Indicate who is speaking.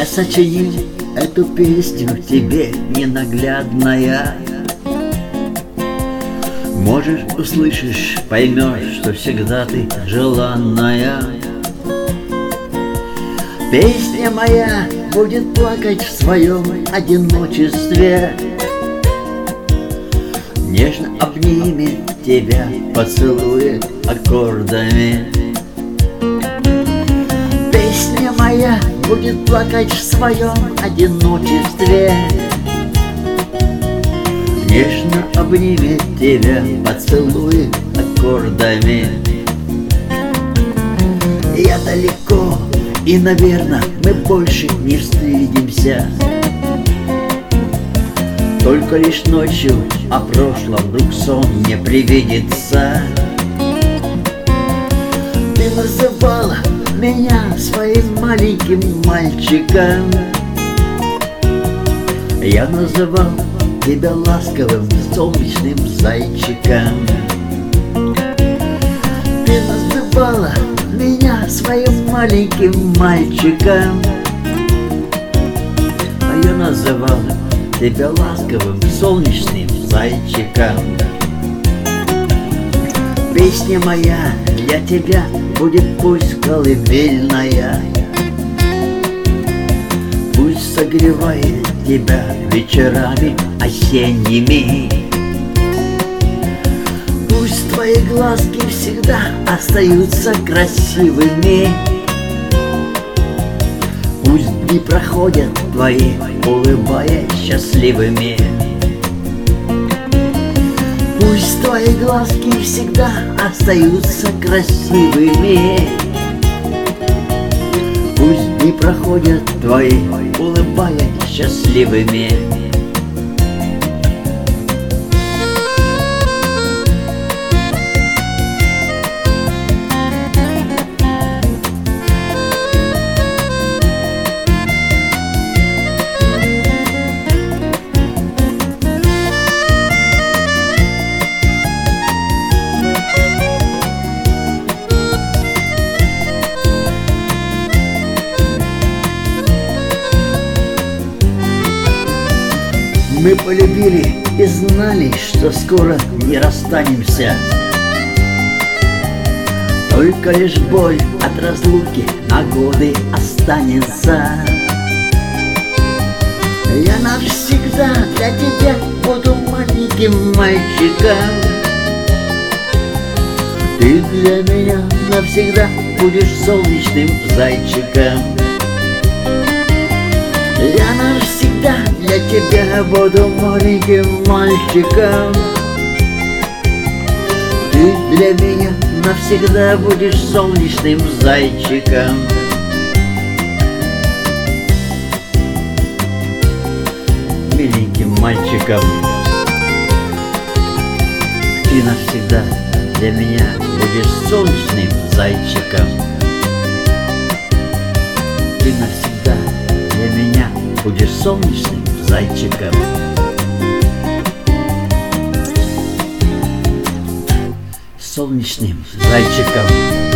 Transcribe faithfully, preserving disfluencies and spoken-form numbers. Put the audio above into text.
Speaker 1: Я сочинил эту песню тебе, ненаглядная. Можешь, услышишь, поймешь, что всегда ты желанная. Песня моя будет плакать в своем одиночестве, нежно обнимет тебя, поцелует аккордами. Песня моя будет плакать в своем одиночестве, нежно обнимет тебя, поцелует аккордами. Я далеко, и, наверное, мы больше не встретимся. Только лишь ночью о прошлом вдруг сон мне привидится. Ты называла меня своим маленьким мальчиком, я называл тебя ласковым солнечным зайчиком. Ты называла меня своим маленьким мальчиком, а я называл тебя ласковым солнечным зайчиком. Песня моя для тебя будет пусть колыбельная, пусть согревает тебя вечерами осенними. Пусть твои глазки всегда остаются красивыми, пусть дни проходят твои, улыбаясь счастливыми. Пусть твои глазки всегда остаются красивыми, пусть дни проходят твои, улыбаясь счастливыми. Мы полюбили и знали, что скоро не расстанемся. Только лишь боль от разлуки на годы останется. Я навсегда для тебя буду маленьким мальчиком. Ты для меня навсегда будешь солнечным зайчиком. Я навсегда для тебя буду маленьким мальчиком. Ты для меня навсегда будешь солнечным зайчиком. Миленьким мальчиком. Ты навсегда для меня будешь солнечным зайчиком. Ты навсегда для меня будешь солнечным зайчиком. Солнечным зайчиком.